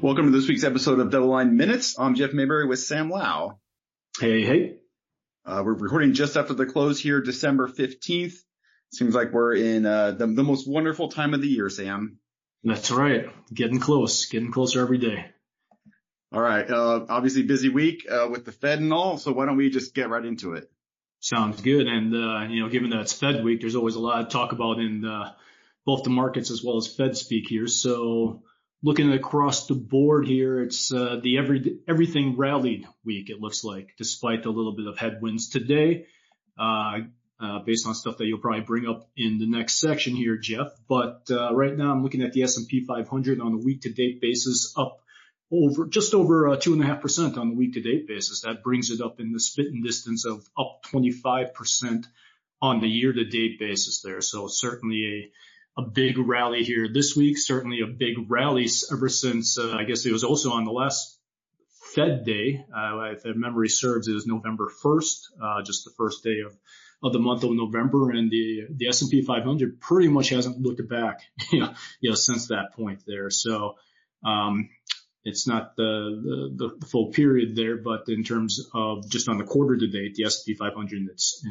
Welcome to this week's episode of Double Line Minutes. I'm Jeff Mayberry with Sam Lau. Hey. We're recording just after the close here, December 15th. Seems like we're in the most wonderful time of the year, Sam. That's right. Getting closer every day. All right. Obviously busy week with the Fed and all, so why don't we just get right into it? Sounds good. And, given that it's Fed week, there's always a lot to talk about in both the markets as well as Fed speak here. So looking across the board here, it's the everything rallied week, it looks like, despite a little bit of headwinds today, based on stuff that you'll probably bring up in the next section here, Jeff. But right now I'm looking at the S&P 500 on a week-to-date basis, up just over 2.5% on the week-to-date basis. That brings it up in the spitting distance of up 25% on the year-to-date basis there. So certainly a big rally here this week, certainly a big rally ever since, I guess it was also on the last Fed day. If memory serves, it was November 1st, just the first day of the month of November. And the S&P 500 pretty much hasn't looked back, since that point there. So, it's not the full period there, but in terms of just on the quarter to date, the S&P 500 that's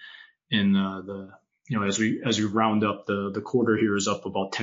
as we round up the quarter here is up about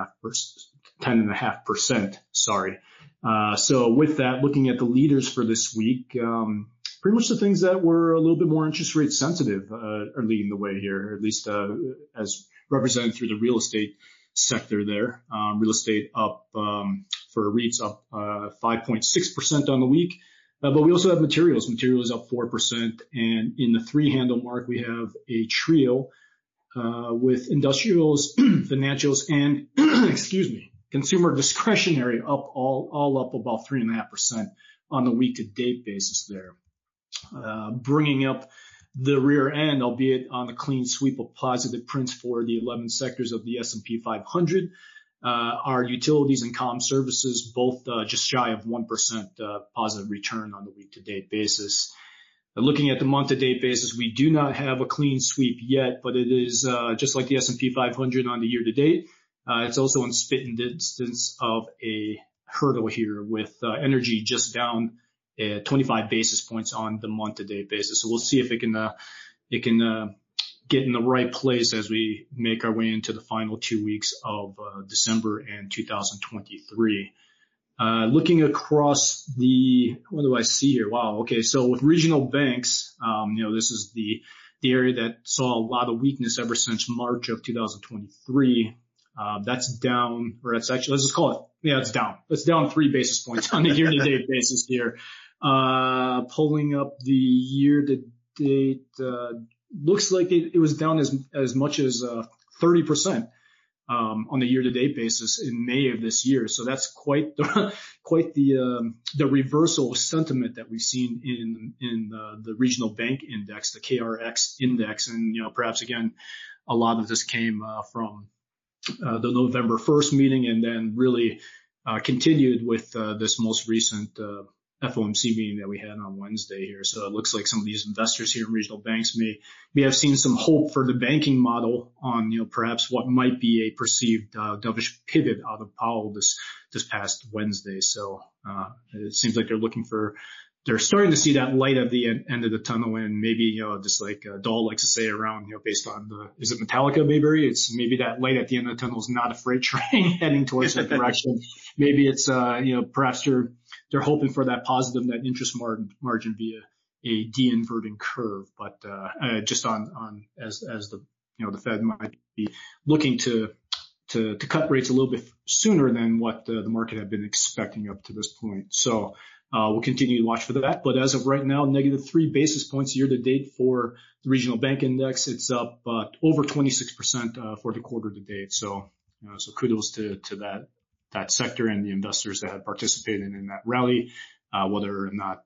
10.5%. Sorry. So with that, looking at the leaders for this week, pretty much the things that were a little bit more interest rate sensitive, are leading the way here, or at least, as represented through the real estate sector there. Real estate up, for REITs up, 5.6% on the week. But we also have materials up 4%. And in the three handle mark, we have a trio, with industrials, financials, and consumer discretionary up all up about 3.5% on the week to date basis there. Bringing up the rear end, albeit on a clean sweep of positive prints for the 11 sectors of the S&P 500. Our utilities and comm services both just shy of 1% positive return on the week to date basis. Looking at the month-to-date basis, we do not have a clean sweep yet, but it is just like the S&P 500 on the year-to-date. It's also in spitting distance of a hurdle here, with energy just down 25 basis points on the month-to-date basis. So we'll see if it can get in the right place as we make our way into the final 2 weeks of December and 2023. Looking across what do I see here? Wow. Okay. So with regional banks, this is the area that saw a lot of weakness ever since March of 2023. That's down, or that's actually, let's just call it, it's down. It's down 3 basis points on the year-to-date basis here. Pulling up the year-to-date, looks like it was down as much as 30%. On the year-to-date basis in May of this year. So that's quite the reversal of sentiment that we've seen in the regional bank index, the KRX index. And, perhaps again, a lot of this came from the November 1st meeting, and then really continued with this most recent FOMC meeting that we had on Wednesday here. So it looks like some of these investors here in regional banks may have seen some hope for the banking model on, perhaps what might be a perceived dovish pivot out of Powell this past Wednesday. So it seems like they're starting to see that light at the end of the tunnel, and maybe, just like Dahl likes to say around, based on is it Metallica, Mayberry? It's maybe that light at the end of the tunnel is not a freight train heading towards that direction. Maybe it's, perhaps they're hoping for that positive net interest margin via a de-inverting curve, but just on as the the Fed might be looking to cut rates a little bit sooner than what the market had been expecting up to this point. So we'll continue to watch for that. But as of right now, negative 3 basis points year to date for the regional bank index. It's up over 26% for the quarter to date. So so kudos to that sector and the investors that have participated in that rally. Whether or not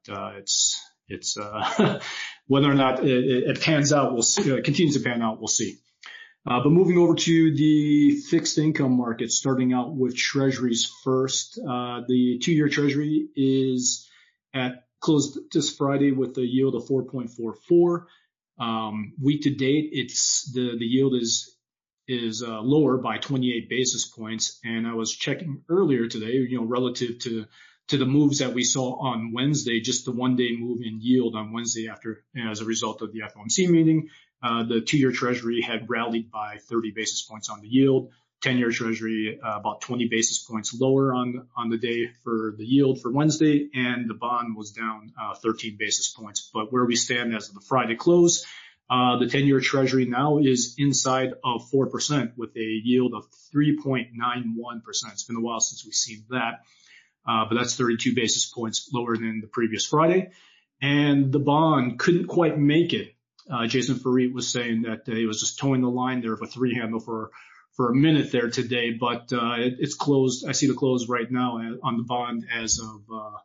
whether or not it pans out, we'll see. Continues to pan out, we'll see. But moving over to the fixed income market, starting out with treasuries first. The 2-year treasury is at closed this Friday with a yield of 4.44. Week to date, the yield is is lower by 28 basis points. And I was checking earlier today, relative to the moves that we saw on Wednesday, just the 1-day move in yield on Wednesday as a result of the FOMC meeting. The 2-year Treasury had rallied by 30 basis points on the yield. 10-year Treasury about 20 basis points lower on the day for the yield for Wednesday, and the bond was down 13 basis points. But where we stand as of the Friday close, the 10-year Treasury now is inside of 4% with a yield of 3.91%. It's been a while since we've seen that, but that's 32 basis points lower than the previous Friday. And the bond couldn't quite make it. Jason Fareed was saying that he was just towing the line there of a 3-handle for a minute there today, but it's closed. I see the close right now on the bond as of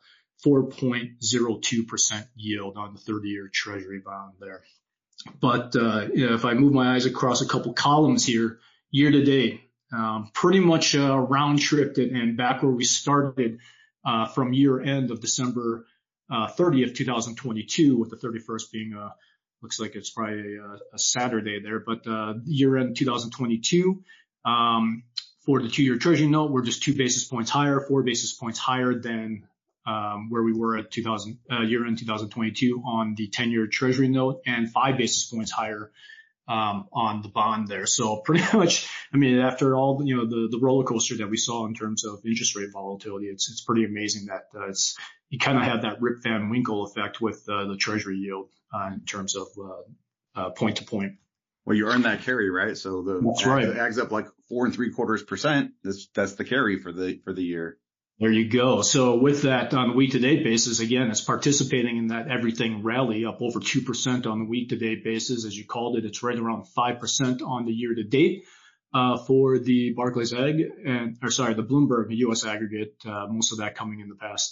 4.02% yield on the 30-year Treasury bond there. But if I move my eyes across a couple columns here, year to date, pretty much round tripped it and back where we started from year end of December 30th, 2022, with the 31st being looks like it's probably a Saturday there, but year end 2022 for the 2-year Treasury note, we're just 2 basis points higher, 4 basis points higher than where we were at year end 2022 on the 10-year Treasury note, and 5 basis points higher on the bond there. So pretty much, I mean, after all the roller coaster that we saw in terms of interest rate volatility, it's pretty amazing that you kind of have that Rip Van Winkle effect with the Treasury yield in terms of point to point. Well, you earn that carry, right? So that's right. It adds up like 4.75%. That's the carry for the year. There you go. So with that, on the week-to-date basis, again, it's participating in that everything rally, up over 2% on the week-to-date basis. As you called it, it's right around 5% on the year-to-date for the Barclays the Bloomberg U.S. aggregate. Most of that coming in the past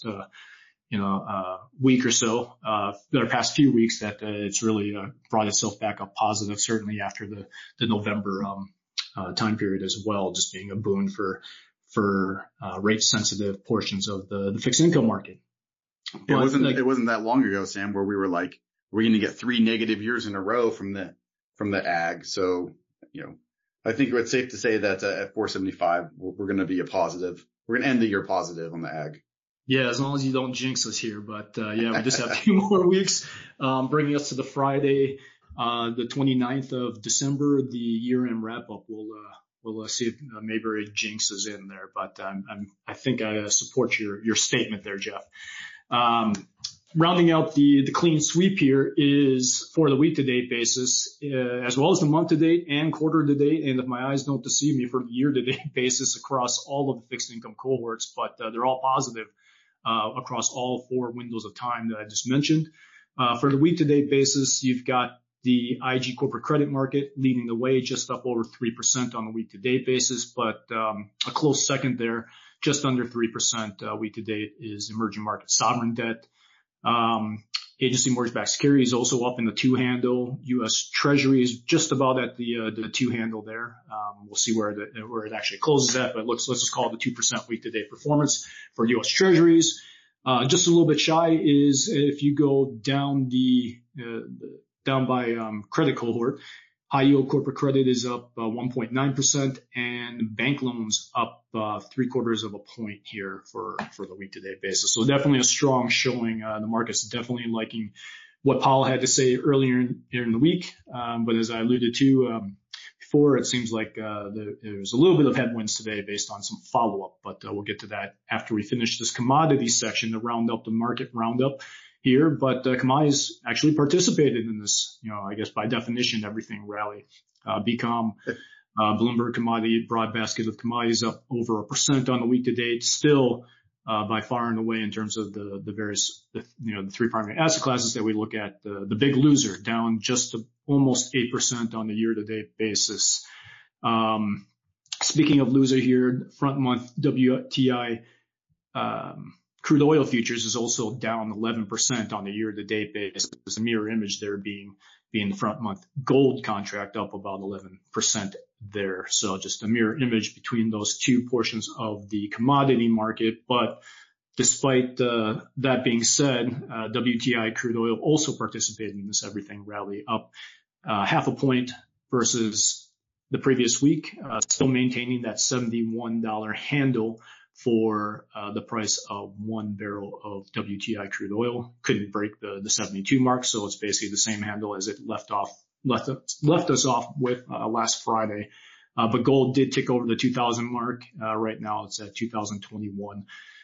week or so, the past few weeks, that it's really brought itself back up positive, certainly after the November time period as well, just being a boon for rate sensitive portions of the fixed income market. It wasn't that long ago, Sam, where we were like, we're going to get 3 negative years in a row from the ag. So, I think it's safe to say that at 475, we're going to be a positive. We're going to end the year positive on the ag. Yeah, as long as you don't jinx us here. But we just have 2 more weeks, bringing us to the Friday, the 29th of December, the year-end wrap-up. We'll see if maybe a jinx is in there, but I think I support your statement there, Jeff. Rounding out the clean sweep here is for the week-to-date basis, as well as the month-to-date and quarter-to-date, and if my eyes don't deceive me, for the year-to-date basis across all of the fixed income cohorts, but they're all positive across all 4 windows of time that I just mentioned. For the week-to-date basis, you've got the IG corporate credit market leading the way, just up over 3% on the week-to-date basis, but a close second there, just under 3% week-to-date, is emerging market sovereign debt. Agency mortgage-backed securities also up in the 2-handle. U.S. Treasury is just about at the 2-handle there. We'll see where it actually closes at, but let's just call it the 2% week-to-date performance for U.S. Treasuries. Just a little bit shy is if you go down down by credit cohort, high yield corporate credit is up 1.9%, and bank loans up 0.75 of a point here for the week to date basis. So definitely a strong showing. The market's definitely liking what Powell had to say earlier in the week. But as I alluded to before, it seems like there's a little bit of headwinds today based on some follow up, but we'll get to that after we finish this commodities section to round up the market roundup here. But commodities actually participated in this, I guess by definition, everything rally. BCOM, Bloomberg commodity broad basket of commodities up over 1% on the week to date, still by far and away in terms of the various, the 3 primary asset classes that we look at, the big loser, down just to almost 8% on the year to date basis. Speaking of loser here, front month WTI crude oil futures is also down 11% on the year-to-date basis. There's a mirror image there being the front month gold contract up about 11% there. So just a mirror image between those 2 portions of the commodity market. But despite that being said, WTI crude oil also participated in this everything rally, up 0.5 point versus the previous week, still maintaining that $71 handle for the price of 1 barrel of WTI crude oil. Couldn't break the 72 mark, so it's basically the same handle as it left us off with last Friday. But gold did tick over the 2,000 mark. Right now it's at 2,021,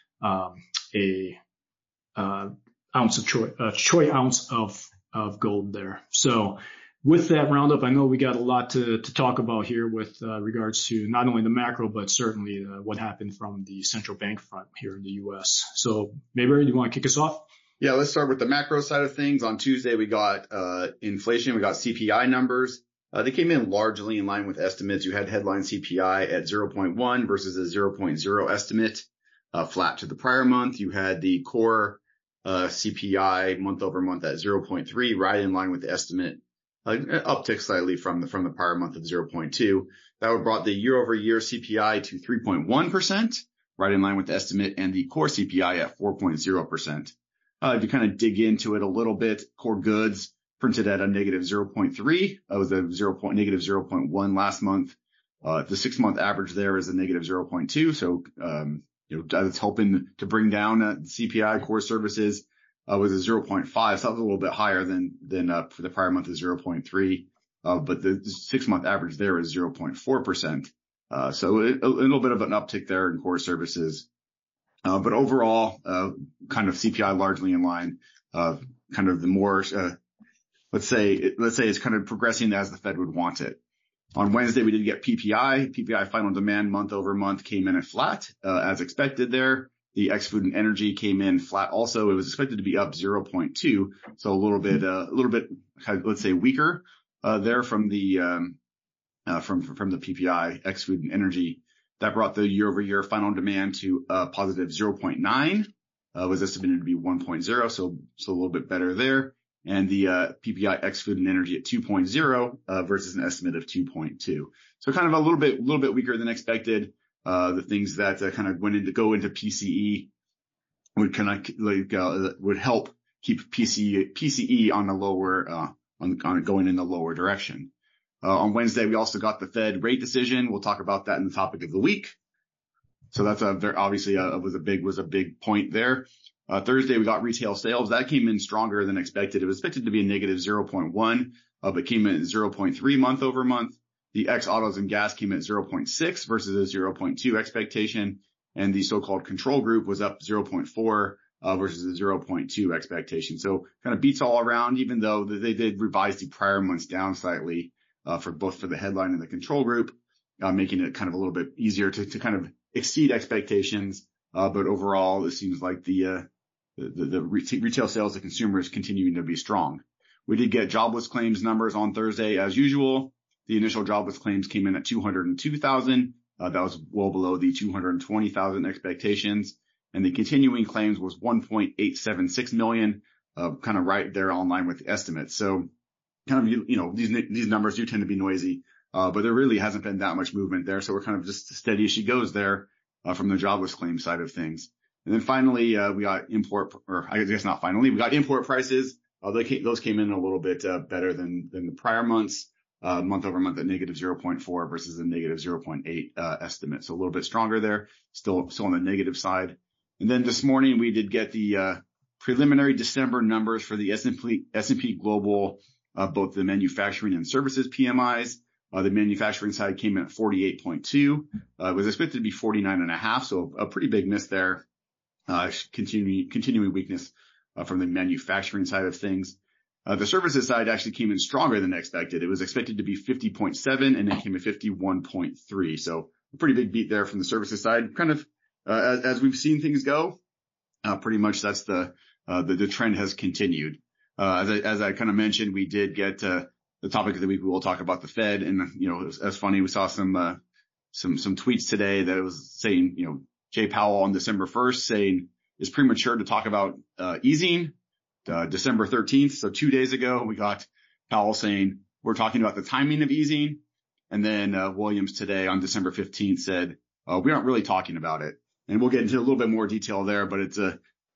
troy ounce of gold there. So with that roundup, I know we got a lot to talk about here with regards to not only the macro, but certainly what happened from the central bank front here in the U.S. So Mayberry, do you want to kick us off? Yeah, let's start with the macro side of things. On Tuesday, we got inflation. We got CPI numbers. They came in largely in line with estimates. You had headline CPI at 0.1 versus a 0.0 estimate, flat to the prior month. You had the core CPI month over month at 0.3, right in line with the estimate. Uptick slightly from the prior month of 0.2. That would brought the year over year CPI to 3.1%, right in line with the estimate, and the core CPI at 4.0%. If you kind of dig into it a little bit, core goods printed at a negative 0.3. That was a negative 0.1 last month. The 6-month average there is a negative 0.2. So, that's helping to bring down CPI. Core services was a 0.5, so that was a little bit higher than for the prior month of 0.3. But the 6-month average there is 0.4%. So a little bit of an uptick there in core services. But overall, kind of CPI largely in line, kind of the more, let's say it's kind of progressing as the Fed would want it. On Wednesday, we did get PPI final demand month over month came in at flat, as expected there. The ex-food and energy came in flat also. It was expected to be up 0.2. So a little bit, let's say weaker, there from the PPI ex-food and energy. That brought the year over year final demand to positive 0.9, was estimated to be 1.0. So a little bit better there. And the PPI ex-food and energy at 2.0 versus an estimate of 2.2. So kind of a little bit weaker than expected. The things that kind of go into PCE would kind of would help keep PCE on the lower on going in the lower direction. On Wednesday, we also got the Fed rate decision. We'll talk about that in the topic of the week. So that's obviously was a big point there. Thursday, we got retail sales. That came in stronger than expected. It was expected to be a negative 0.1, but came in at 0.3 month over month. The ex-autos and gas came at 0.6 versus a 0.2 expectation. And the so-called control group was up 0.4 versus a 0.2 expectation. So kind of beats all around, even though they did revise the prior months down slightly for both the headline and the control group, making it kind of a little bit easier to kind of exceed expectations. But overall, it seems like the retail sales to consumers continuing to be strong. We did get jobless claims numbers on Thursday as usual. The initial jobless claims came in at 202,000. That was well below the 220,000 expectations. And the continuing claims was 1.876 million, kind of right there on line with the estimates. So kind of, these numbers do tend to be noisy, but there really hasn't been that much movement there. So we're kind of just steady as she goes there, from the jobless claim side of things. And then finally, we got we got import prices. Those came in a little bit better than the prior months. Month over month at negative 0.4 versus a negative 0.8 estimate. So a little bit stronger there, still on the negative side. And then this morning we did get the preliminary December numbers for the S&P Global, both the manufacturing and services PMIs. The manufacturing side came in at 48.2. It was expected to be 49.5, so a pretty big miss there. Continuing weakness from the manufacturing side of things. The services side actually came in stronger than expected. It was expected to be 50.7 and it came at 51.3. So a pretty big beat there from the services side. Kind of, as we've seen things go, pretty much that's the trend has continued. As I kind of mentioned, we did get, the topic of the week. We will talk about the Fed, and, as funny, we saw some tweets today that was saying, Jay Powell on December 1st saying it's premature to talk about, easing. December 13th. So 2 days ago, we got Powell saying we're talking about the timing of easing. And then Williams today on December 15th said, we aren't really talking about it. And we'll get into a little bit more detail there, but it's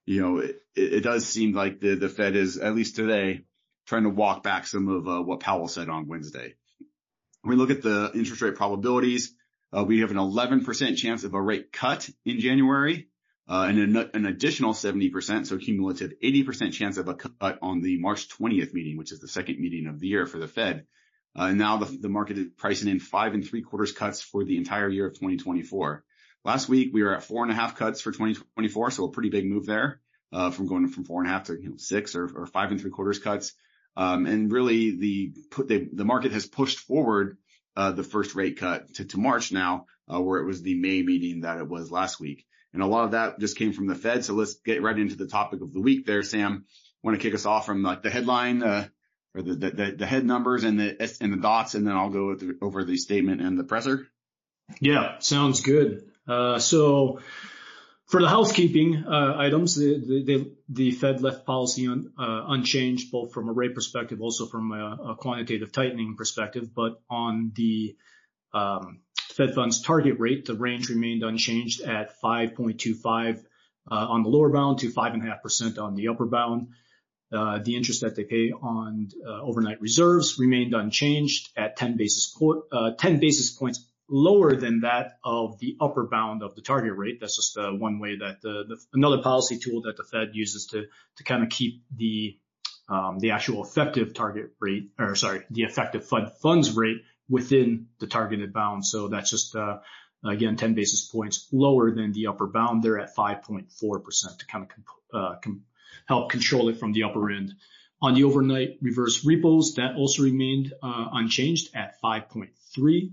it does seem like the Fed is, at least today, trying to walk back some of what Powell said on Wednesday. When we look at the interest rate probabilities, we have an 11% chance of a rate cut in January, and an additional 70%, so cumulative 80% chance of a cut on the March 20th meeting, which is the second meeting of the year for the Fed. Now the market is pricing in 5 3/4 cuts for the entire year of 2024. Last week we were at 4.5 cuts for 2024, so a pretty big move there, from going from 4.5 to 6 or 5 3/4 cuts. And really the market has pushed forward the first rate cut to March now, where it was the May meeting that it was last week. And a lot of that just came from the Fed. So let's get right into the topic of the week there, Sam. Want to kick us off from like the headline, or the head numbers and the dots, and then I'll go over the statement and the presser. Yeah, sounds good. So for the housekeeping items, the Fed left policy unchanged, both from a rate perspective, also from a quantitative tightening perspective. But on the Fed funds target rate, the range remained unchanged at 5.25 on the lower bound to 5.5% on the upper bound. The interest that they pay on overnight reserves remained unchanged at 10 basis points lower than that of the upper bound of the target rate. That's just one way that another policy tool that the Fed uses to kind of keep the actual effective target rate, the effective Fed funds rate within the targeted bound. So that's just, again, 10 basis points lower than the upper bound. They're at 5.4% to kind of help control it from the upper end. On the overnight reverse repos, that also remained unchanged at 5.3%,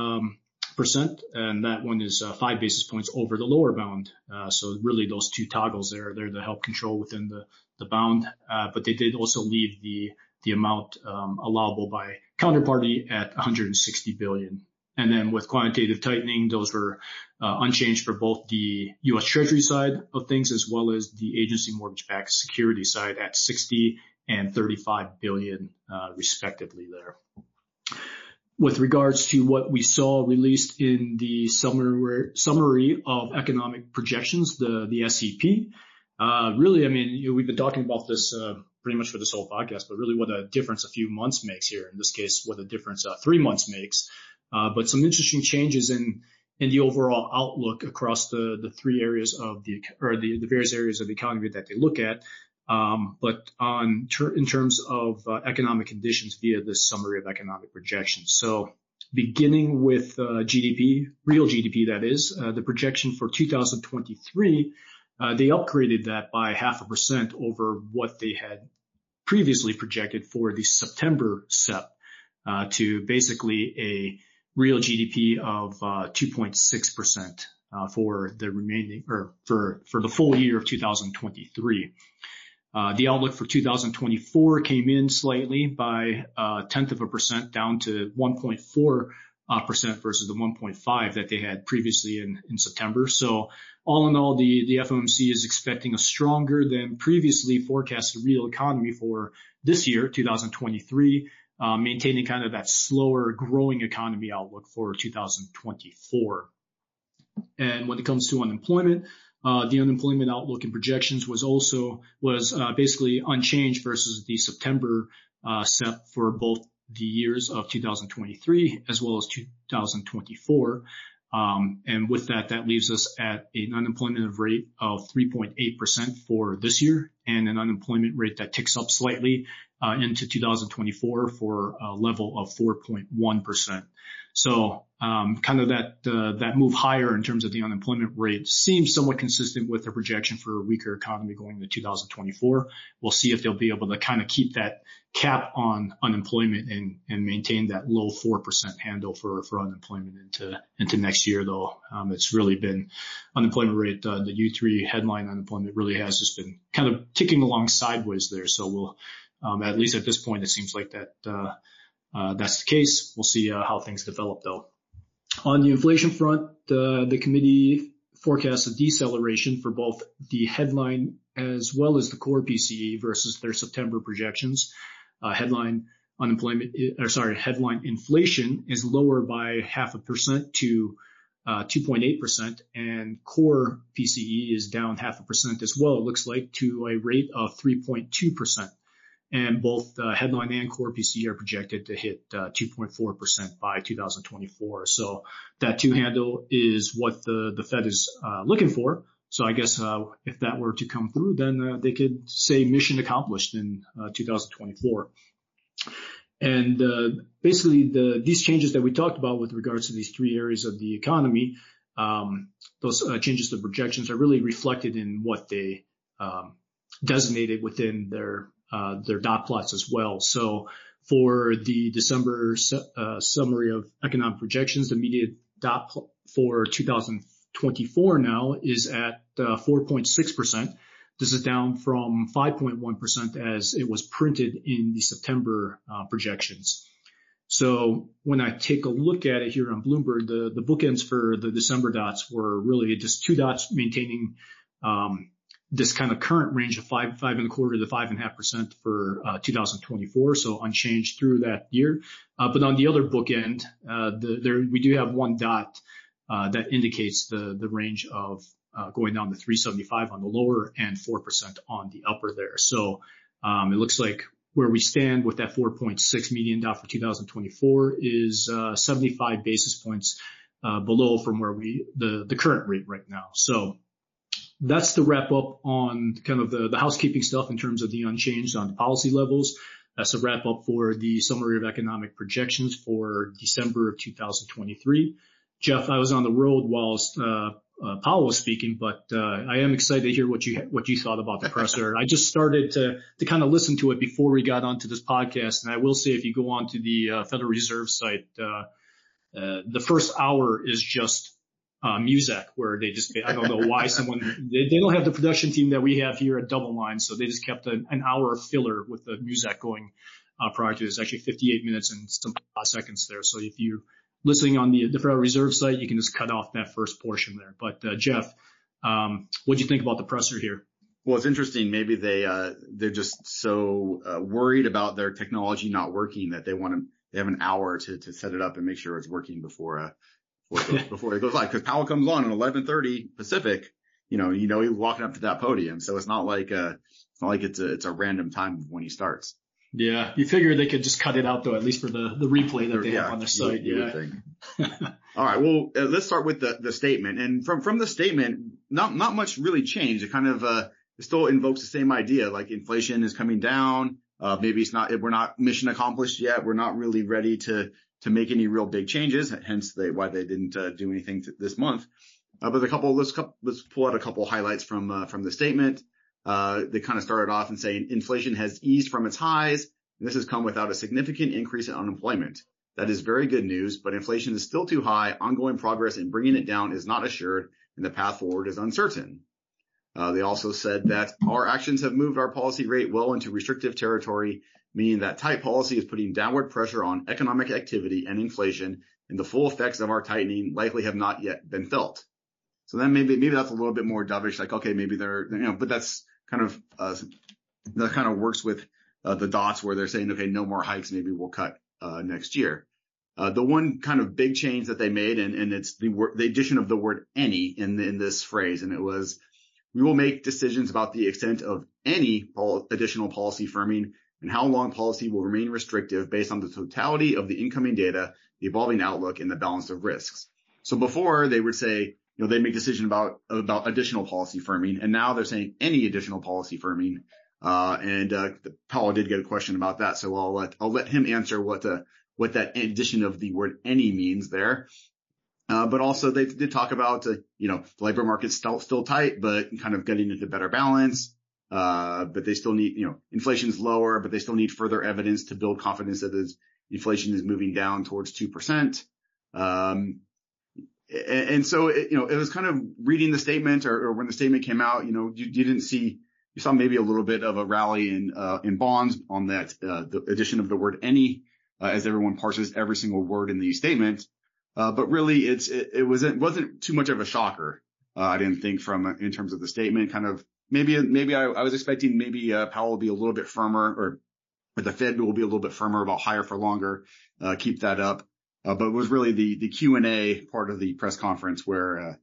and that one is 5 basis points over the lower bound. So really those two toggles there, they're to help control within the bound, but they did also leave the amount allowable by counterparty at $160 billion. And then with quantitative tightening, those were unchanged for both the U.S. Treasury side of things as well as the agency mortgage-backed security side at $60 and $35 billion, respectively there. With regards to what we saw released in the summary of economic projections, the SEP, really, I mean, we've been talking about this pretty much for this whole podcast, but really what a difference a few months makes here. In this case, what a difference 3 months makes. But some interesting changes in the overall outlook across the three areas of the various areas of the economy that they look at. But in terms of economic conditions via this summary of economic projections. So beginning with GDP, real GDP, that is, the projection for 2023, they upgraded that by 0.5% over what they had previously projected for the September SEP, to basically a real GDP of 2.6% for the remaining, or for the full year of 2023. The outlook for 2024 came in slightly by 0.1% down to 1.4% versus the 1.5 that they had previously in September. So all in all, the FOMC is expecting a stronger than previously forecasted real economy for this year, 2023, maintaining kind of that slower growing economy outlook for 2024. And when it comes to unemployment, the unemployment outlook and projections was basically unchanged versus the September SEP for both the years of 2023 as well as 2024. And with that leaves us at an unemployment rate of 3.8% for this year and an unemployment rate that ticks up slightly into 2024 for a level of 4.1%. So kind of that move higher in terms of the unemployment rate seems somewhat consistent with the projection for a weaker economy going into 2024. We'll see if they'll be able to kind of keep that cap on unemployment and maintain that low 4% handle for unemployment into next year, though. It's really been unemployment rate, the U3 headline unemployment really has just been kind of ticking along sideways there. So we'll, at least at this point, it seems like that's the case. We'll see how things develop, though. On the inflation front, the committee forecasts a deceleration for both the headline as well as the core PCE versus their September projections. Headline inflation is lower by 0.5% to 2.8%, and core PCE is down 0.5% as well, it looks like, to a rate of 3.2%. and both headline and core PCE are projected to hit 2.4% by 2024. So that two handle is what the Fed is looking for. So I guess if that were to come through, then they could say mission accomplished in 2024. And basically, these changes that we talked about with regards to these three areas of the economy, those changes to projections are really reflected in what they designated within their dot plots as well. So for the December summary of economic projections, the median dot for 2024 now is at 4.6%. This is down from 5.1% as it was printed in the September projections. So when I take a look at it here on Bloomberg, the bookends for the December dots were really just two dots maintaining this kind of current range of 5.25% to 5.5% for 2024, so unchanged through that year. But on the other bookend, we do have one dot that indicates the range of going down to 3.75 on the lower and 4% on the upper there. So it looks like where we stand with that 4.6 median dot for 2024 is 75 basis points below from where the current rate right now. So that's the wrap up on kind of the housekeeping stuff in terms of the unchanged on the policy levels. That's a wrap up for the summary of economic projections for December of 2023. Jeff, I was on the road whilst Powell was speaking, but I am excited to hear what you thought about the presser. I just started to kind of listen to it before we got onto this podcast, and I will say if you go onto the Federal Reserve site, the first hour is just Muzak, where they just, I don't know why they don't have the production team that we have here at Double Line, so they just kept an hour of filler with the Muzak going prior to this. Actually 58 minutes and some seconds there. So if you're listening on the Federal Reserve site, you can just cut off that first portion there. But Jeff, what do you think about the presser here? Well, it's interesting. Maybe they're just so worried about their technology not working that they have an hour to set it up and make sure it's working before it goes live. Because Powell comes on at 11:30 Pacific, he's walking up to that podium, so it's not like it's a random time when he starts. Yeah, you figure they could just cut it out though, at least for the replay that they have on the site. All right. Well, let's start with the statement. And from the statement, not much really changed. It kind of it still invokes the same idea, like inflation is coming down. Maybe we're not mission accomplished yet. We're not really ready to make any real big changes. Hence why they didn't do anything this month. But let's pull out a couple highlights from the statement. They kind of started off and saying inflation has eased from its highs, and this has come without a significant increase in unemployment. That is very good news, but inflation is still too high. Ongoing progress in bringing it down is not assured, and the path forward is uncertain. They also said that our actions have moved our policy rate well into restrictive territory, meaning that tight policy is putting downward pressure on economic activity and inflation, and the full effects of our tightening likely have not yet been felt. So then maybe that's a little bit more dovish, like, okay, maybe but that's kind of, that kind of works with the dots where they're saying, okay, no more hikes. Maybe we'll cut next year. The one kind of big change that they made, and it's the addition of the word any in this phrase, and it was, we will make decisions about the extent of any additional policy firming and how long policy will remain restrictive based on the totality of the incoming data, the evolving outlook, and the balance of risks. So before they would say, they make decision about additional policy firming, and now they're saying any additional policy firming. Powell did get a question about that, so I'll let him answer what that addition of the word any means there. But also they did talk about, the labor market's still tight, but kind of getting into better balance. But they still need, inflation's lower, but they still need further evidence to build confidence that inflation is moving down towards 2%. And so, it was kind of reading the statement or when the statement came out, you saw maybe a little bit of a rally in bonds on that, the addition of the word any, as everyone parses every single word in the statement. But really it wasn't too much of a shocker. I didn't think in terms of the statement, kind of maybe I was expecting Powell will be a little bit firmer or the Fed will be a little bit firmer about higher for longer, keep that up. But it was really the Q&A part of the press conference where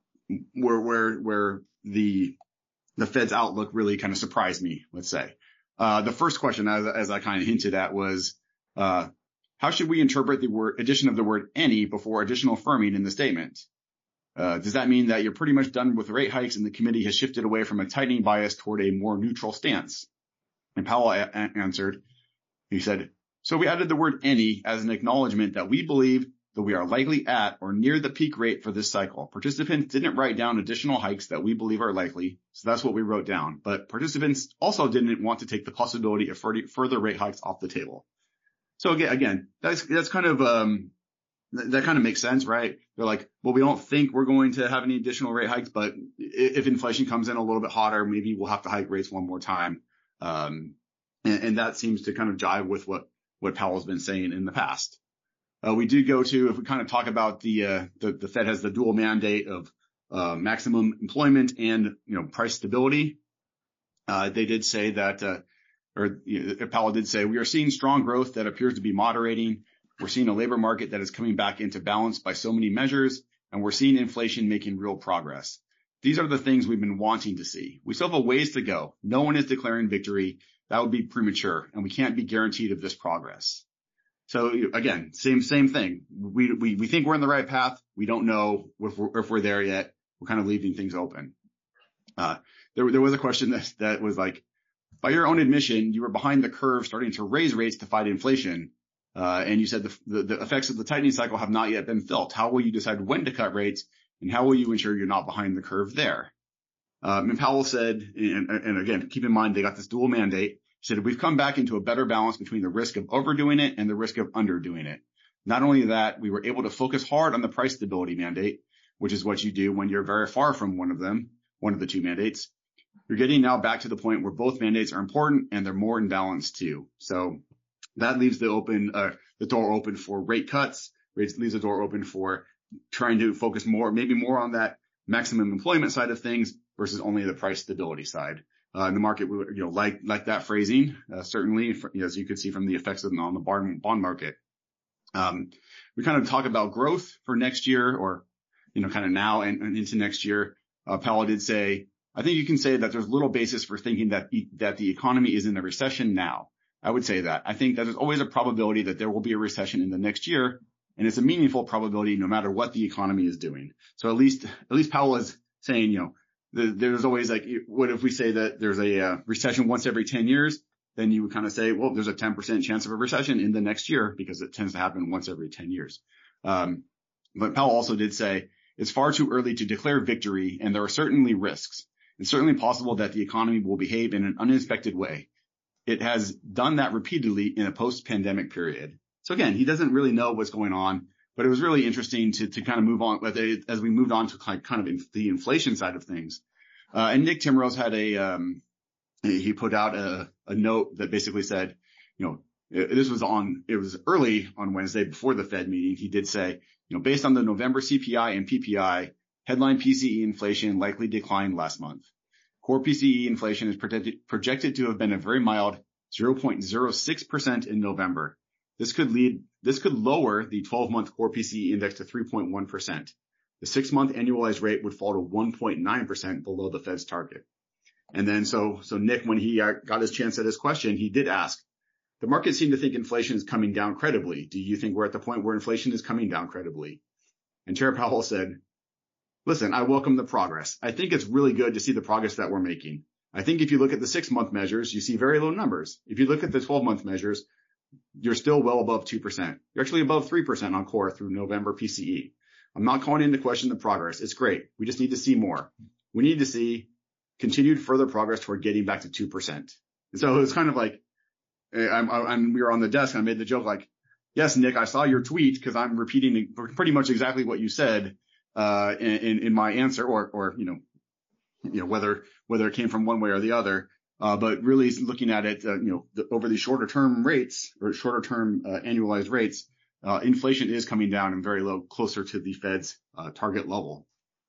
the Fed's outlook really kind of surprised me, let's say. The first question, as I kind of hinted at, was, how should we interpret the addition of the word any before additional firming in the statement? Does that mean that you're pretty much done with rate hikes and the committee has shifted away from a tightening bias toward a more neutral stance? And Powell answered, he said, so we added the word any as an acknowledgement that we believe that we are likely at or near the peak rate for this cycle. Participants didn't write down additional hikes that we believe are likely, so that's what we wrote down. But participants also didn't want to take the possibility of further rate hikes off the table. So again, that's kind of that kind of makes sense, right? They're like, well, we don't think we're going to have any additional rate hikes, but if inflation comes in a little bit hotter, maybe we'll have to hike rates one more time. And that seems to kind of jive with what Powell's been saying in the past. We do go to, if we kind of talk about the Fed has the dual mandate of maximum employment and price stability. They did say that, Powell did say, we are seeing strong growth that appears to be moderating. We're seeing a labor market that is coming back into balance by so many measures, and we're seeing inflation making real progress. These are the things we've been wanting to see. We still have a ways to go. No one is declaring victory. That would be premature, and we can't be guaranteed of this progress. So again, same thing. We think we're in the right path. We don't know if we're there yet. We're kind of leaving things open. There was a question that was like, by your own admission, you were behind the curve starting to raise rates to fight inflation. And you said the effects of the tightening cycle have not yet been felt. How will you decide when to cut rates, and how will you ensure you're not behind the curve there? And Powell said, and again, keep in mind, they got this dual mandate. He said, we've come back into a better balance between the risk of overdoing it and the risk of underdoing it. Not only that, we were able to focus hard on the price stability mandate, which is what you do when you're very far from one of the two mandates. You're getting now back to the point where both mandates are important and they're more in balance too. So that leaves the door open for rate cuts. Leaves the door open for trying to focus maybe more on that maximum employment side of things versus only the price stability side. In the market, like that phrasing, certainly, as you could see from the effects on the bond market. We kind of talk about growth for next year, or kind of now and into next year. Powell did say, I think you can say that there's little basis for thinking that the economy is in a recession now. I would say that. I think that there's always a probability that there will be a recession in the next year, and it's a meaningful probability no matter what the economy is doing. So at least Powell is saying, there's always like, what if we say that there's a recession once every 10 years? Then you would kind of say, well, there's a 10% chance of a recession in the next year because it tends to happen once every 10 years. But Powell also did say it's far too early to declare victory, and there are certainly risks. It's certainly possible that the economy will behave in an uninspected way. It has done that repeatedly in a post-pandemic period. So again, he doesn't really know what's going on, but it was really interesting to kind of move on as we moved on to kind of the inflation side of things. And Nick Timrose had he put out a note that basically said, it was early on Wednesday before the Fed meeting. He did say, based on the November CPI and PPI, headline PCE inflation likely declined last month. Core PCE inflation is projected to have been a very mild 0.06% in November. This could lower the 12-month core PCE index to 3.1%. The 6-month annualized rate would fall to 1.9% below the Fed's target. And then so Nick, when he got his chance at his question, he did ask, the market seemed to think inflation is coming down credibly. Do you think we're at the point where inflation is coming down credibly? And Chair Powell said, listen, I welcome the progress. I think it's really good to see the progress that we're making. I think if you look at the 6-month measures, you see very low numbers. If you look at the 12-month measures, you're still well above 2%. You're actually above 3% on core through November PCE. I'm not calling into question the progress. It's great. We just need to see more. We need to see continued further progress toward getting back to 2%. And so it was kind of like, we were on the desk and I made the joke like, yes, Nick, I saw your tweet because I'm repeating pretty much exactly what you said in my answer, or whether it came from one way or the other. But really looking at it, over the shorter term rates or shorter term annualized rates, inflation is coming down and very low, closer to the Fed's target level.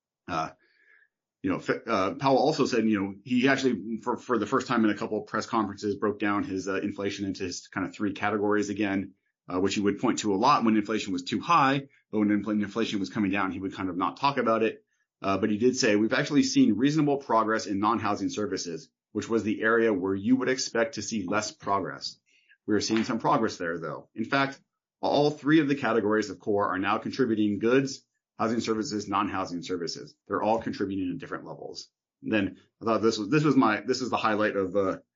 Powell also said, he actually, for the first time in a couple of press conferences, broke down his inflation into his kind of 3 categories again, which he would point to a lot when inflation was too high, but when inflation was coming down, he would kind of not talk about it. But he did say, we've actually seen reasonable progress in non-housing services. which was the area where you would expect to see less progress. We are seeing some progress there, though. In fact, all three of the categories of core are now contributing goods, housing services, non-housing services. They're all contributing at different levels. And then I thought this was the highlight of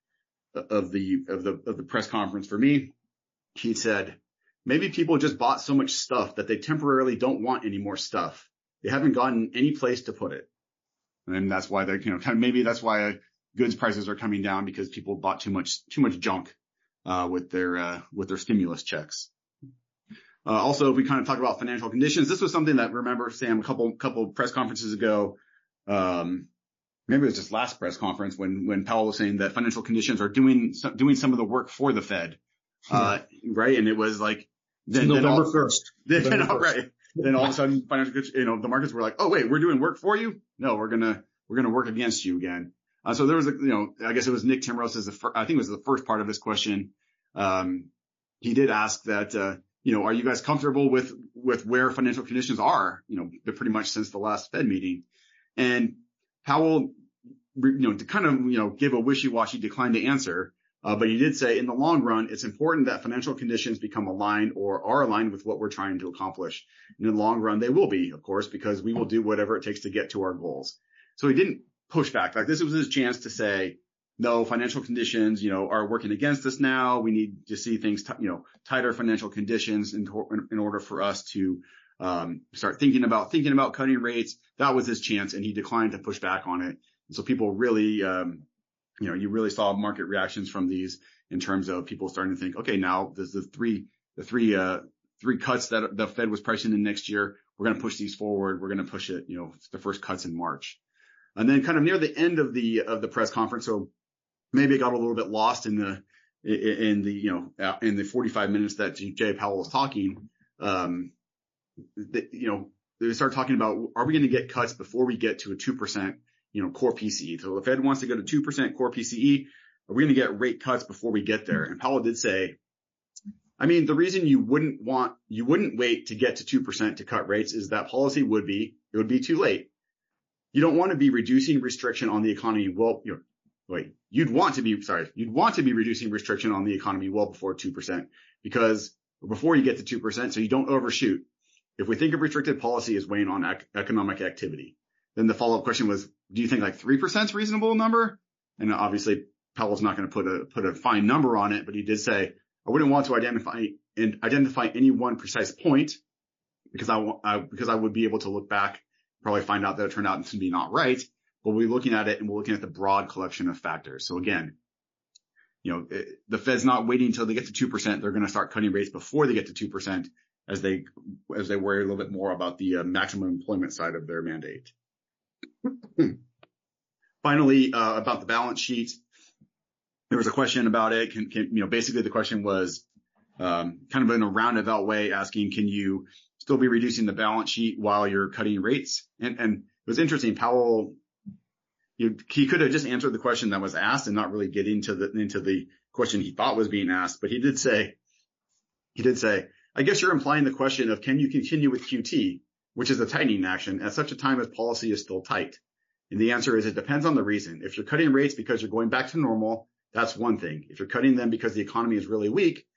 the press conference for me. He said, maybe people just bought so much stuff that they temporarily don't want any more stuff. They haven't gotten any place to put it. And that's why they're, maybe that's why goods prices are coming down, because people bought too much junk, with their stimulus checks. Also, if we kind of talk about financial conditions, this was something that, remember, Sam, a couple press conferences ago, maybe it was just last press conference when Powell was saying that financial conditions are doing some of the work for the Fed. Right. And it was like, then November 1st. Right. Then all of a sudden, the markets were like, oh, wait, we're doing work for you? No, we're going to work against you again. So there was I guess it was Nick Timros I think it was the first part of his question. He did ask that, are you guys comfortable with where financial conditions are, pretty much since the last Fed meeting? And Powell, to kind of, give a wishy-washy decline to answer. But he did say in the long run, it's important that financial conditions become aligned or are aligned with what we're trying to accomplish. And in the long run, they will be, of course, because we will do whatever it takes to get to our goals. So he didn't push back. Like, this was his chance to say, no, financial conditions, are working against us now. We need to see things, tighter financial conditions in order for us to start thinking about cutting rates. That was his chance, and he declined to push back on it. And so people really, you really saw market reactions from these in terms of people starting to think, okay, now there's the three cuts that the Fed was pricing in next year. We're going to push these forward. We're going to push it, the first cuts in March. And then kind of near the end of the press conference, so maybe it got a little bit lost in the 45 minutes that Jay Powell was talking. They started talking about, are we going to get cuts before we get to a 2%, core PCE? So the Fed wants to go to 2% core PCE. Are we going to get rate cuts before we get there? And Powell did say, the reason you wouldn't wait to get to 2% to cut rates is that policy would be too late. You don't want to be reducing restriction on the economy. Well, you'd want to be reducing restriction on the economy well before 2%, because before you get to 2%, so you don't overshoot. If we think of restricted policy as weighing on economic activity, then the follow-up question was, do you think like 3% is a reasonable number? And obviously Powell's not going to put a fine number on it, but he did say, I wouldn't want to identify any one precise point, because I would be able to look back, probably find out that it turned out to be not right. But we'll be looking at it, and we're looking at the broad collection of factors. So again, the Fed's not waiting until they get to 2%. They're going to start cutting rates before they get to 2%, as they worry a little bit more about the maximum employment side of their mandate. Finally, about the balance sheet, there was a question about it. Basically the question was kind of in a roundabout way asking, can you still be reducing the balance sheet while you're cutting rates? And it was interesting. Powell, he could have just answered the question that was asked and not really get into the question he thought was being asked. But he did say, I guess you're implying the question of, can you continue with QT, which is a tightening action, at such a time as policy is still tight? And the answer is, it depends on the reason. If you're cutting rates because you're going back to normal, that's one thing. If you're cutting them because the economy is really weak,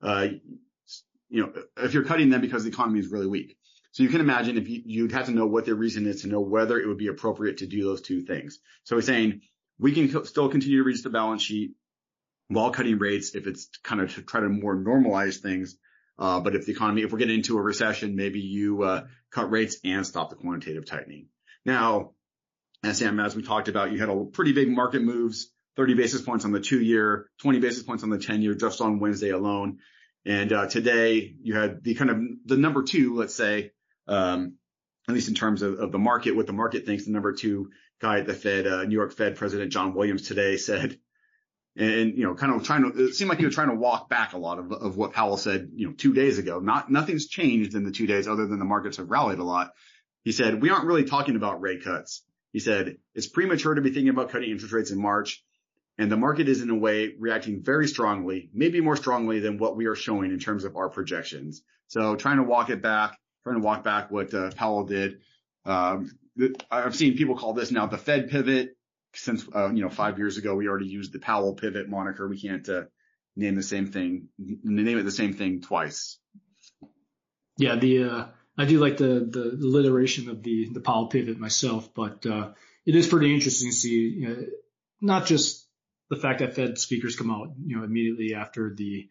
So you can imagine if you'd have to know what their reason is to know whether it would be appropriate to do those two things. So he's saying we can still continue to reduce the balance sheet while cutting rates if it's kind of to try to more normalize things. But if we're getting into a recession, maybe you cut rates and stop the quantitative tightening. Now, as we talked about, you had a pretty big market moves, 30 basis points on the 2-year, 20 basis points on the 10-year just on Wednesday alone. And today you had the number two, let's say, at least in terms of the market, what the market thinks, the number two guy at the Fed, New York Fed President John Williams today said, and it seemed like he was trying to walk back a lot of what Powell said, 2 days ago. Nothing's changed in the 2 days other than the markets have rallied a lot. He said, we aren't really talking about rate cuts. He said, it's premature to be thinking about cutting interest rates in March. And the market is in a way reacting very strongly, maybe more strongly than what we are showing in terms of our projections. So trying to walk back what Powell did. I've seen people call this now the Fed pivot, since 5 years ago, we already used the Powell pivot moniker. We can't name it the same thing twice. Yeah, I do like the alliteration of the Powell pivot myself, but it is pretty interesting to see, not just the fact that Fed speakers come out, immediately after the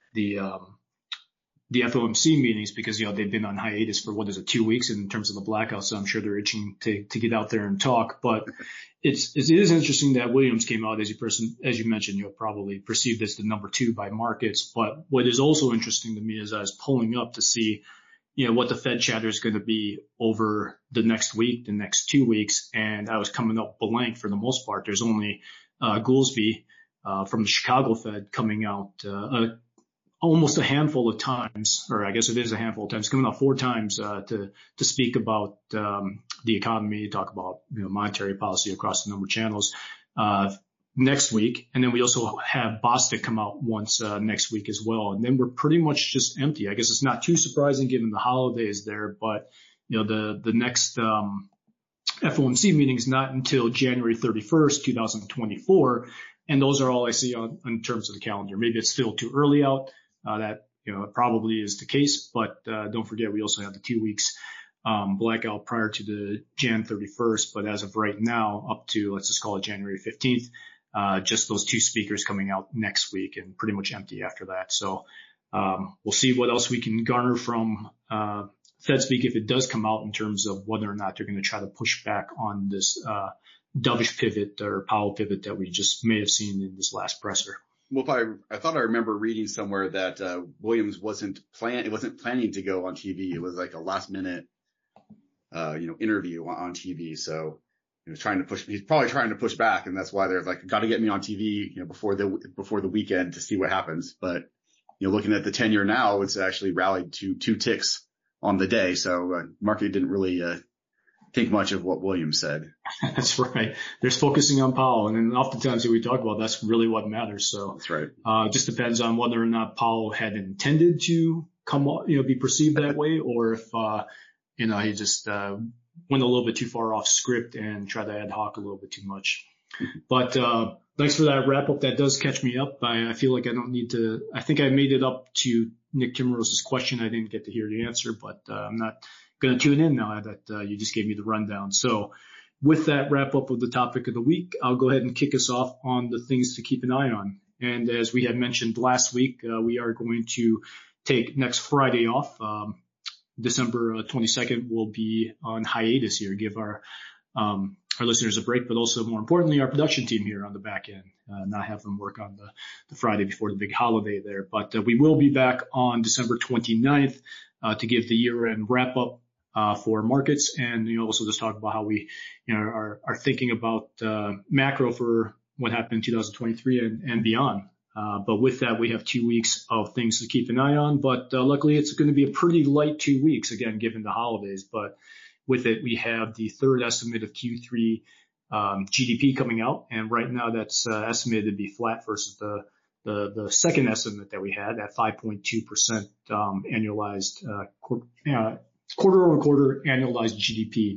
FOMC meetings, because they've been on hiatus for 2 weeks in terms of the blackout. So I'm sure they're itching to get out there and talk. But it is interesting that Williams came out, as you mentioned, probably perceived as the number 2 by markets. But what is also interesting to me is I was pulling up to see, what the Fed chatter is going to be over the next week, the next 2 weeks, and I was coming up blank for the most part. There's only Goolsbee from the Chicago Fed coming out almost a handful of times, or I guess it is a handful of times, coming out 4 times to speak about the economy, talk about monetary policy across the number of channels next week. And then we also have Bostic come out once next week as well. And then we're pretty much just empty. I guess it's not too surprising given the holidays there, but the next FOMC meeting is not until January 31st, 2024. And those are all I see in terms of the calendar. Maybe it's still too early out. That it probably is the case, but don't forget we also have the 2 weeks blackout prior to the Jan 31st. But as of right now, up to let's just call it January 15th, just those 2 speakers coming out next week, and pretty much empty after that. So we'll see what else we can garner from Fed speak if it does come out in terms of whether or not they're going to try to push back on this dovish pivot or Powell pivot that we just may have seen in this last presser. Well, I thought I remember reading somewhere that Williams wasn't planning to go on TV. It was like a last minute, interview on TV. So he was he's probably trying to push back, and that's why they're like, got to get me on TV, before the weekend to see what happens. But looking at the 10-year now, it's actually rallied to 2 ticks on the day. So market didn't really think much of what Williams said. That's right. There's focusing on Powell, and then oftentimes we talk about that's really what matters. So that's right. It just depends on whether or not Powell had intended to be perceived that way, or if he just went a little bit too far off script and tried to ad hoc a little bit too much. But thanks for that wrap up. That does catch me up. I feel like I don't need to. I think I made it up to Nick Timrose's question. I didn't get to hear the answer, but I'm not going to tune in now that you just gave me the rundown. So with that wrap up of the topic of the week, I'll go ahead and kick us off on the things to keep an eye on. And as we had mentioned last week, we are going to take next Friday off. December 22nd will be on hiatus here, give our listeners a break, but also more importantly, our production team here on the back end, not have them work on the Friday before the big holiday there. But we will be back on December 29th to give the year-end wrap-up for markets, and also just talk about how we are thinking about macro for what happened in 2023 and beyond. But with that, we have 2 weeks of things to keep an eye on. But luckily, it's going to be a pretty light 2 weeks, again, given the holidays. But with it, we have the third estimate of Q3 GDP coming out, and right now that's estimated to be flat versus the second estimate that we had at 5.2% annualized quarter-over-quarter annualized GDP.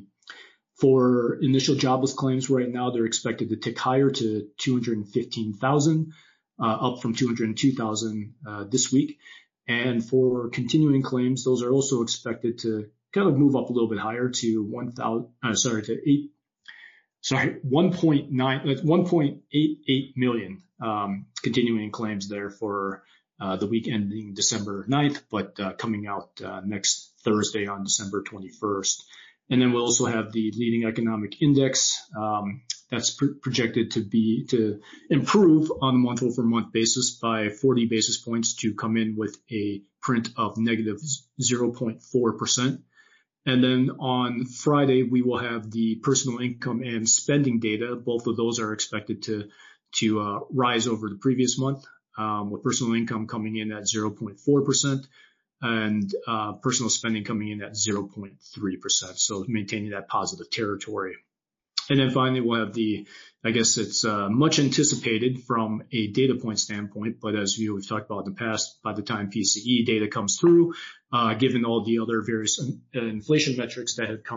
For initial jobless claims right now, they're expected to tick higher to 215,000, up from 202,000 this week. And for continuing claims, those are also expected to kind of move up a little bit higher to 1.88 million continuing claims there for the week ending December 9th, but coming out next Thursday on December 21st. And then we'll also have the leading economic index that's projected to improve on a month-over-month basis by 40 basis points to come in with a print of negative 0.4%. And then on Friday, we will have the personal income and spending data. Both of those are expected to rise over the previous month, with personal income coming in at 0.4%. And personal spending coming in at 0.3%, so maintaining that positive territory. And then finally, we'll have I guess it's much anticipated from a data point standpoint, but as we've talked about in the past, by the time PCE data comes through, given all the other various inflation metrics that have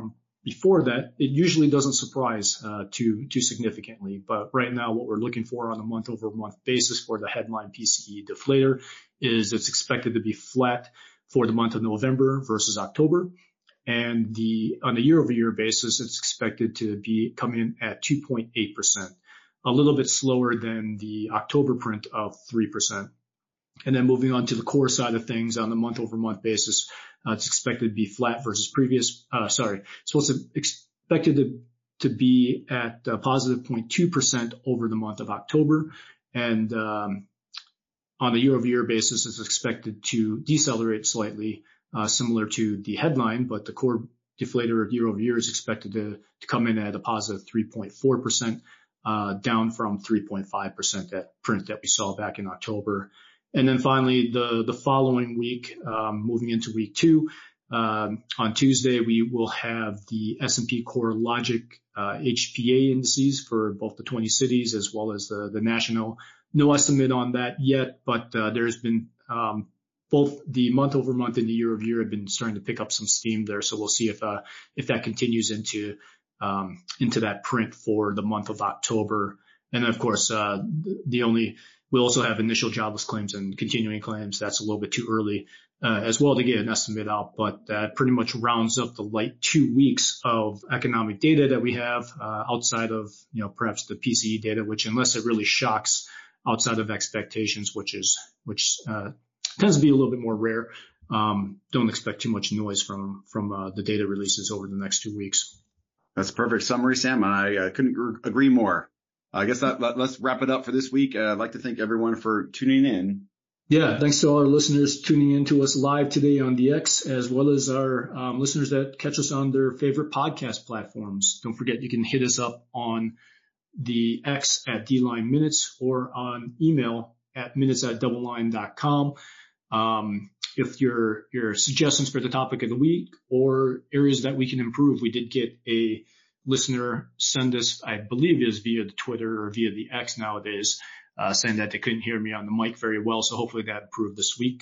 before that, it usually doesn't surprise too significantly. But right now, what we're looking for on a month-over-month basis for the headline PCE deflator is it's expected to be flat for the month of November versus October. And on a year-over-year basis, it's expected to come in at 2.8%, a little bit slower than the October print of 3%. And then moving on to the core side of things on the month-over-month basis, it's expected to be flat versus so it's expected to be at positive 0.2% over the month of October. And on a year-over-year basis, it's expected to decelerate slightly, similar to the headline, but the core deflator year-over-year is expected to come in at a positive 3.4%, down from 3.5% that print that we saw back in October. And then finally, the following week, moving into week 2, on Tuesday, we will have the S&P CoreLogic HPA indices for both the 20 cities as well as the national. No estimate on that yet, but there's been both the month-over-month and the year-over-year have been starting to pick up some steam there. So we'll see if that continues into that print for the month of October. And then, of course, we also have initial jobless claims and continuing claims. That's a little bit too early as well to get an estimate out, but that pretty much rounds up the light 2 weeks of economic data that we have outside of, perhaps the PCE data, which unless it really shocks outside of expectations, which tends to be a little bit more rare, don't expect too much noise from the data releases over the next 2 weeks. That's a perfect summary, Sam, and I couldn't agree more. I guess let's wrap it up for this week. I'd like to thank everyone for tuning in. Yeah, thanks to all our listeners tuning in to us live today on the X, as well as our listeners that catch us on their favorite podcast platforms. Don't forget, you can hit us up on the X at D-Line Minutes or on email at minutes@doubleline.com. If your suggestions for the topic of the week or areas that we can improve, we did get a listener send us, I believe it is via the Twitter or via the X nowadays, saying that they couldn't hear me on the mic very well. So hopefully that improved this week.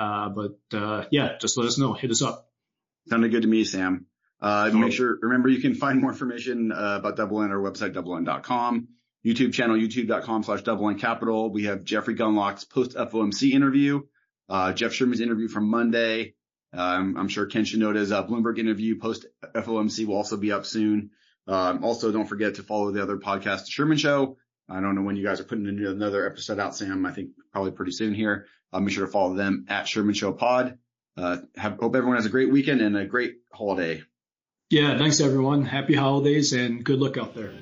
Just let us know. Hit us up. Sounded good to me, Sam. Remember you can find more information about Double Line on our website, doubleline.com, YouTube channel, youtube.com/Double Line Capital. We have Jeffrey Gunlock's post-FOMC interview, Jeff Sherman's interview from Monday. I'm sure Ken Shinoda's Bloomberg interview post-FOMC will also be up soon. Also, don't forget to follow the other podcast, The Sherman Show. I don't know when you guys are putting another episode out, Sam. I think probably pretty soon here. Make sure to follow them at Sherman Show Pod. Hope everyone has a great weekend and a great holiday. Yeah, thanks everyone. Happy holidays and good luck out there.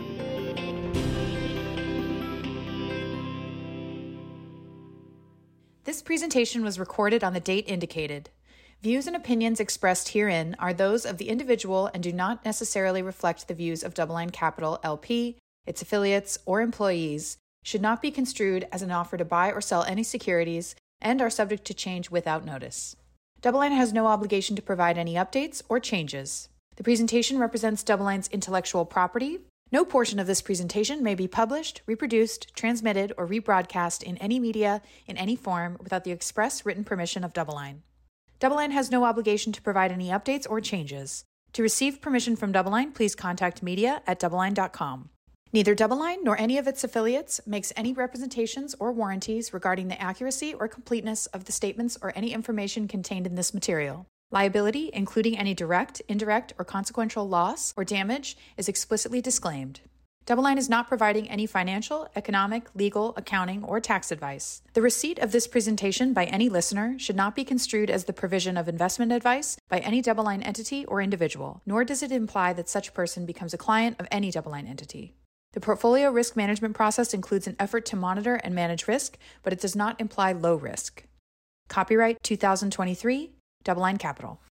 This presentation was recorded on the date indicated. Views and opinions expressed herein are those of the individual and do not necessarily reflect the views of Double Line Capital LP, its affiliates, or employees, should not be construed as an offer to buy or sell any securities, and are subject to change without notice. Double Line has no obligation to provide any updates or changes. The presentation represents Double Line's intellectual property. No portion of this presentation may be published, reproduced, transmitted, or rebroadcast in any media in any form without the express written permission of Double Line. Double Line has no obligation to provide any updates or changes. To receive permission from Double Line, please contact media@doubleline.com. Neither Double Line nor any of its affiliates makes any representations or warranties regarding the accuracy or completeness of the statements or any information contained in this material. Liability, including any direct, indirect, or consequential loss or damage, is explicitly disclaimed. Double Line is not providing any financial, economic, legal, accounting, or tax advice. The receipt of this presentation by any listener should not be construed as the provision of investment advice by any Double Line entity or individual, nor does it imply that such person becomes a client of any Double Line entity. The portfolio risk management process includes an effort to monitor and manage risk, but it does not imply low risk. Copyright 2023, Double Line Capital.